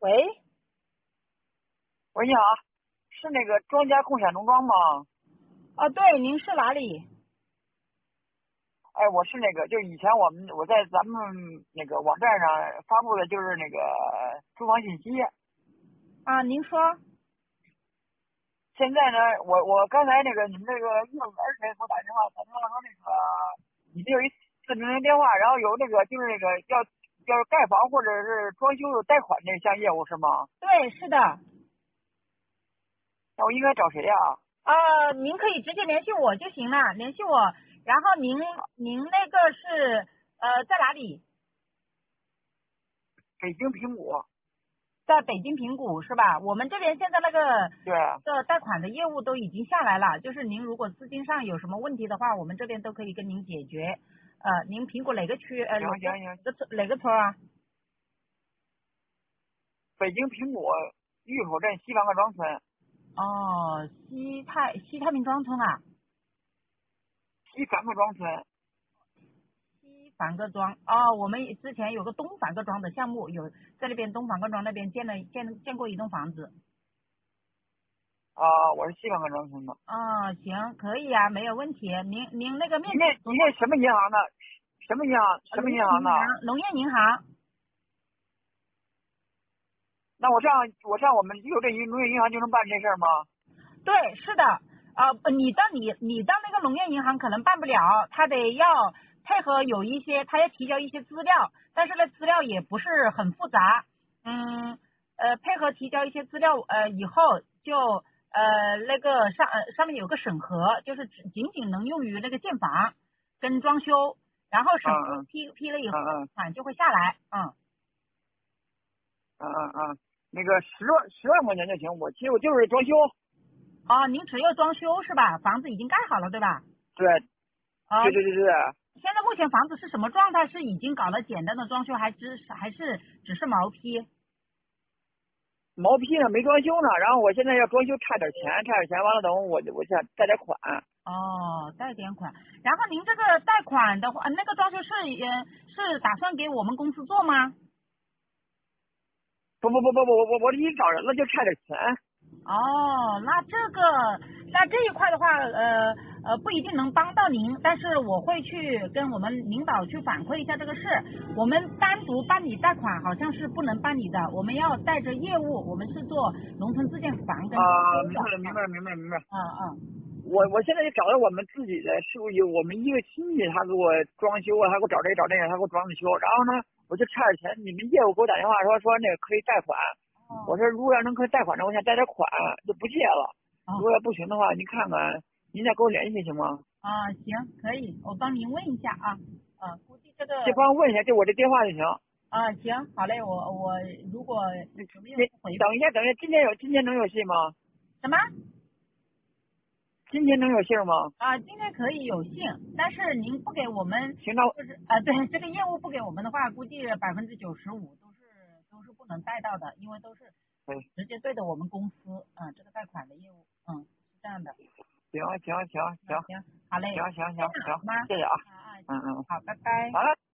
喂， 喂，你好，是那个庄家共享农庄吗？ 啊，对，您是哪里？ 哎，我是那个，就以前我在咱们那个网站上发布的就是那个租房信息。 啊，您说。 现在呢，我刚才那个你们那个业务员给我打电话，说那个你们有一4000电话，然后有那个就是那个要盖房或者是装修有贷款这项业务是吗？ 对，是的。 那我应该找谁呀？ 您可以直接联系我就行了，联系我。然后您那个是在哪里？ 北京平谷。 在北京平谷是吧？我们这边现在那个对。 贷款的业务都已经下来了，就是您如果资金上有什么问题的话，我们这边都可以跟您解决。您平谷哪个区？ 行， 哪个村啊？ 北京平谷峪口镇西房各庄村。 哦，西太平庄村啊。 西房各庄村。 西凡各庄哦，我们之前有个东凡各庄的项目，有在那边东凡各庄那边建过一栋房子。 我是西房各庄村的。 哦，行，可以啊，没有问题。您那个面积你那什么银行的？什么银行？什么银行的？ 农业银行。 那我上我们峪口镇农业银行就能办这事儿吗？ 对，是的。你到那个农业银行可能办不了，他得要配合他要提交一些资料，但是呢资料也不是很复杂。配合提交一些资料以后就那个上面有个审核，就是仅仅能用于那个建房跟装修，然后审核批了以后款就会下来。 那个10万块钱就行，其实我就是装修。 哦，您只有装修是吧？房子已经盖好了对吧？ 对。 哦， 对。 现在目前房子是什么状态？是已经搞了简单的装修，还是只是毛坯？ 毛坯呢没装修呢，然后我现在要装修差点钱，完了等我想贷点款。 哦，贷点款。然后您这个贷款的话，那个装修是打算给我们公司做吗？ 不，我已经找人了，就差点钱。 哦，那这一块的话，不一定能帮到您，但是我会去跟我们领导去反馈一下这个事。我们单独办理贷款好像是不能办理的，我们要带着业务，我们是做农村自建房跟明白了。 嗯。 我现在就找到我们自己的，是不是有我们一个亲戚，他给我装修啊，他给我找这个，他给我装修，然后呢，我就差点钱，你们业务给我打电话说那个可以贷款，我说如果要能可以贷款的，我想贷点款，就不借了。如果要不行的话，您看看，您再给我联系行吗？ 行，可以，我帮您问一下啊。估计这个。 这帮问一下，就我这电话就行。 行，好嘞，我如果有没有回等一下，今天能有戏吗？ 什么？ 今天能有信吗？ 今天可以有信，但是您不给我们， 行，那就是对这个业务不给我们的话，估计95%都是不能贷到的，因为都是直接对着我们公司，这个贷款的业务，是这样的。 行， 行，好嘞， 行， 好吗？ 谢谢啊。 好，拜拜。 好了。